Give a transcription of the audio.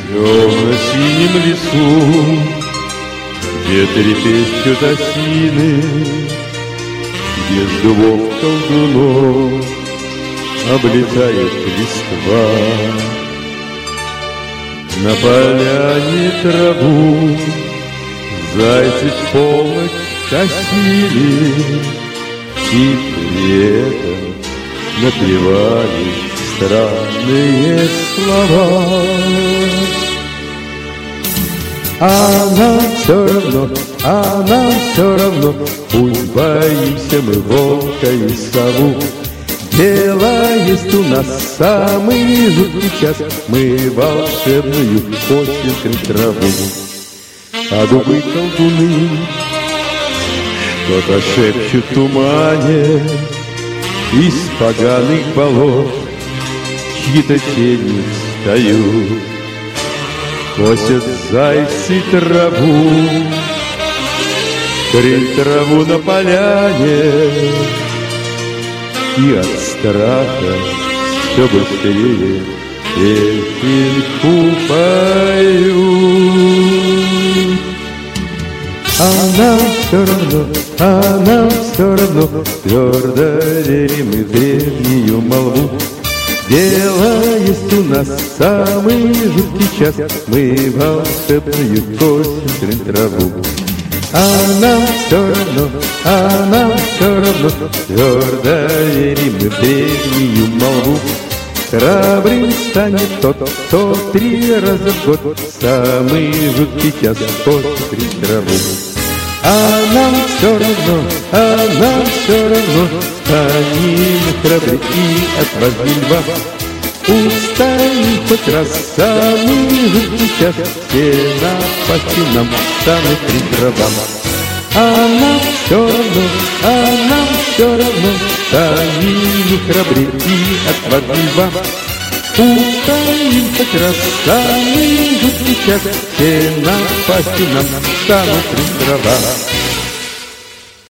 темно-синем лесу, где трепещут осины, без дубов колдунов облетает листва. На поляне траву зайцы в полночь косили и при этом напевали странные слова. А нам все равно, пусть боимся мы волка и сову. Дело есть у нас самый жуткий час, мы волшебную осень траву. А дубы колдуны что-то шепчут в тумане, из поганых болот чьи-то тени встают. Косят зайцы траву, трель траву на поляне, и от страха все быстрее песенку поют. А нам все равно, твердо верим мы в древнюю молву. Дело есть у нас самый жуткий час, мы волшебную косим траву. А нам все равно, твердо верим мы в древнюю молву. Храбрым станет тот, кто 3 раза в год самый жуткий час косит траву. А нам все равно, станем храбры и отважны льва. Устанем хоть раз самый жуткий час, все напасти нам станут 3 травам. А нам все равно, станем храбры и отважны льва. Устанем хоть раз самый жуткий час, все напасти нам станут 3 травам.